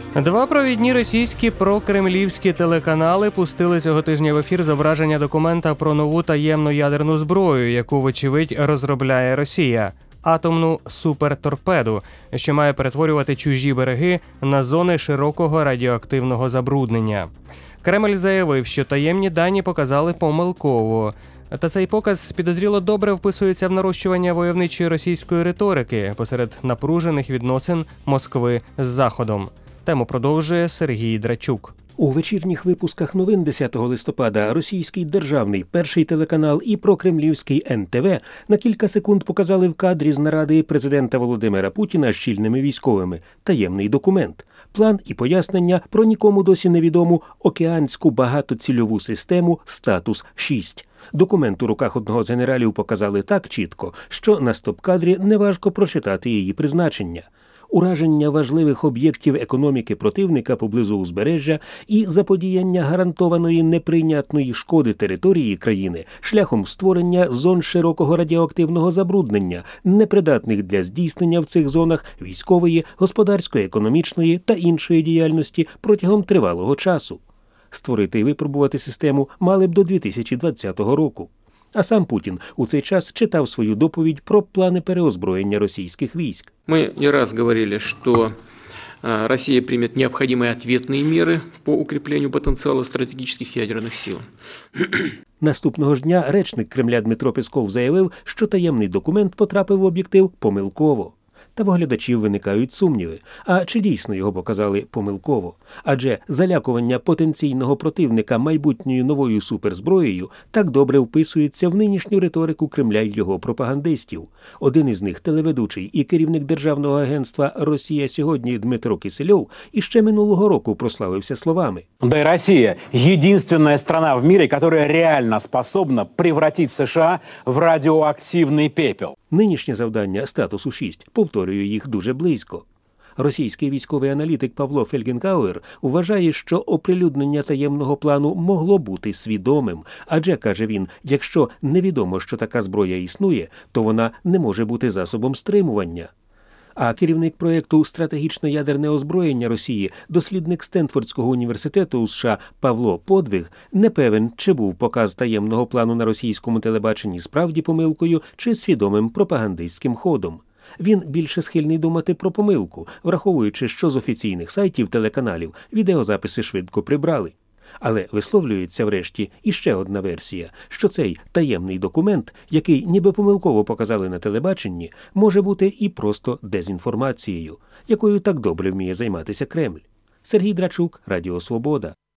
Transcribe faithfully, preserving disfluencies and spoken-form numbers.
Два провідні російські прокремлівські телеканали пустили цього тижня в ефір зображення документа про нову таємну ядерну зброю, яку, вочевидь, розробляє Росія – атомну суперторпеду, що має перетворювати чужі береги на зони широкого радіоактивного забруднення. Кремль заявив, що таємні дані показали помилково. Та цей показ підозріло добре вписується в нарощування войовничої російської риторики посеред напружених відносин Москви з Заходом. Тему продовжує Сергій Драчук. У вечірніх випусках новин десятого листопада російський державний перший телеканал і прокремлівський ен те ве на кілька секунд показали в кадрі з наради президента Володимира Путіна з чільними військовими таємний документ, план і пояснення про нікому досі невідому океанську багатоцільову систему «Статус шість». Документ у руках одного з генералів показали так чітко, що на стоп-кадрі неважко прочитати її призначення. Ураження важливих об'єктів економіки противника поблизу узбережжя і заподіяння гарантованої неприйнятної шкоди території країни шляхом створення зон широкого радіоактивного забруднення, непридатних для здійснення в цих зонах військової, господарської, економічної та іншої діяльності протягом тривалого часу. Створити і випробувати систему мали б до дві тисячі двадцятого року. А сам Путін у цей час читав свою доповідь про плани переозброєння російських військ. Ми не раз говорили, що Росія прийме необхідні відповідні міри по укріпленню потенціалу стратегічних ядерних сил. Наступного ж дня речник Кремля Дмитро Песков заявив, що таємний документ потрапив в об'єктив помилково. Та в оглядачів виникають сумніви. А чи дійсно його показали помилково? Адже залякування потенційного противника майбутньою новою суперзброєю так добре вписується в нинішню риторику Кремля й його пропагандистів. Один із них, телеведучий і керівник державного агентства «Росія сьогодні» Дмитро Кисельов, іще минулого року прославився словами. Да и Россия – единственная страна в мире, которая реально способна превратить США в радіоактивний пепел. Нинішнє завдання «Статусу шість» повторює їх дуже близько. Російський військовий аналітик Павло Фельгенкауер вважає, що оприлюднення таємного плану могло бути свідомим. Адже, каже він, якщо невідомо, що така зброя існує, то вона не може бути засобом стримування. А керівник проєкту «Стратегічне ядерне озброєння Росії», дослідник Стенфордського університету у США Павло Подвиг, не певен, чи був показ таємного плану на російському телебаченні справді помилкою чи свідомим пропагандистським ходом. Він більше схильний думати про помилку, враховуючи, що з офіційних сайтів телеканалів відеозаписи швидко прибрали. Але висловлюється врешті іще одна версія, що цей таємний документ, який ніби помилково показали на телебаченні, може бути і просто дезінформацією, якою так добре вміє займатися Кремль. Сергій Драчук, Радіо Свобода.